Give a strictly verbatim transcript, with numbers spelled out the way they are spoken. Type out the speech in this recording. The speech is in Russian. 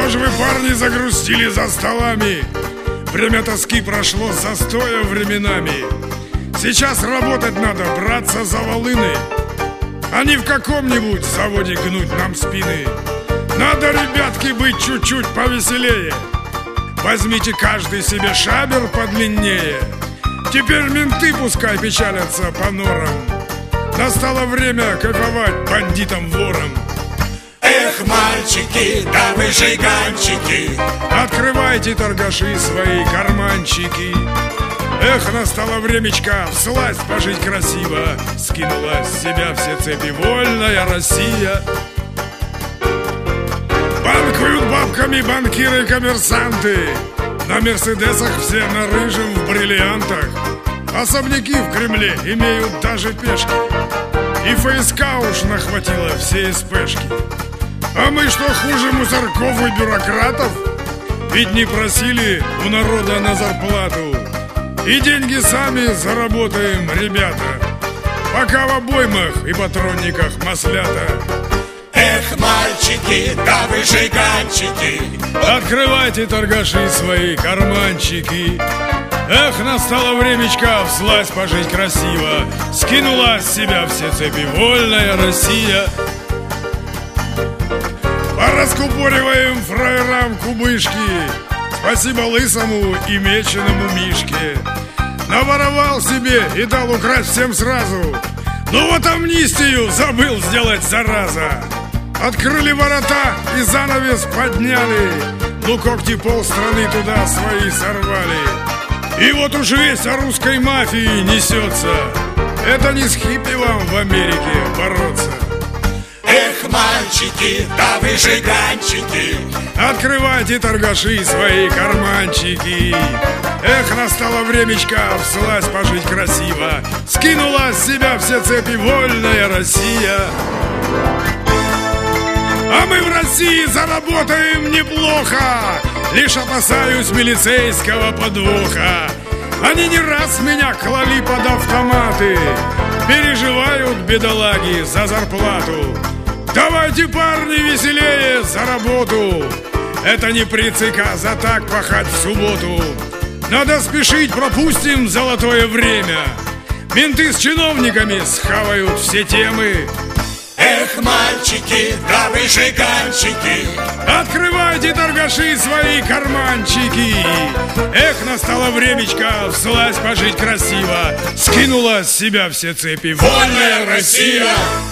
Что же вы, парни, загрустили за столами? Время тоски прошло застоя временами. Сейчас работать надо, браться за волыны, а не в каком-нибудь заводе гнуть нам спины. Надо, ребятки, быть чуть-чуть повеселее. Возьмите каждый себе шабер подлиннее. Теперь менты пускай печалятся по норам. Настало время кайфовать бандитам-ворам. Эх, мальчики, да вы жиганчики, открывайте, торгаши, свои карманчики. Эх, настало времечко всласть пожить красиво. Скинула с себя все цепи вольная Россия. Банкуют бабками банкиры-коммерсанты. На мерседесах все на рыжем в бриллиантах. Особняки в Кремле имеют даже пешки. И ФСК уж нахватило все эспешки. А мы что, хуже мусорков и бюрократов? Ведь не просили у народа на зарплату. И деньги сами заработаем, ребята, пока в обоймах и патронниках маслята. Эх, мальчики, да вы жиганчики, открывайте, торгаши, свои карманчики. Эх, настало времечко всласть пожить красиво. Скинула с себя все цепи вольная Россия. Пораскупориваем фраерам кубышки. Спасибо лысому и меченому Мишке. Наворовал себе и дал украсть всем сразу. Но вот амнистию забыл сделать, зараза. Открыли ворота и занавес подняли. Ну когти полстраны туда свои сорвали. И вот уж весть о русской мафии несется. Это не с хиппи вам в Америке бороться. Эх, мальчики, да вы жиганчики, открывайте, торгаши, свои карманчики. Эх, настало времечко всласть пожить красиво. Скинула с себя все цепи вольная Россия. А мы в России заработаем неплохо. Лишь опасаюсь милицейского подвоха. Они не раз меня клали под автоматы. Переживают бедолаги за зарплату. Давайте, парни, веселее за работу. Это не при ЦК за так пахать в субботу. Надо спешить, пропустим золотое время. Менты с чиновниками схавают все темы. Эх, мальчики, да вы жиганчики, открывайте, торгаши, свои карманчики. Эх, настало времечко всласть пожить красиво. Скинула с себя все цепи вольная Россия.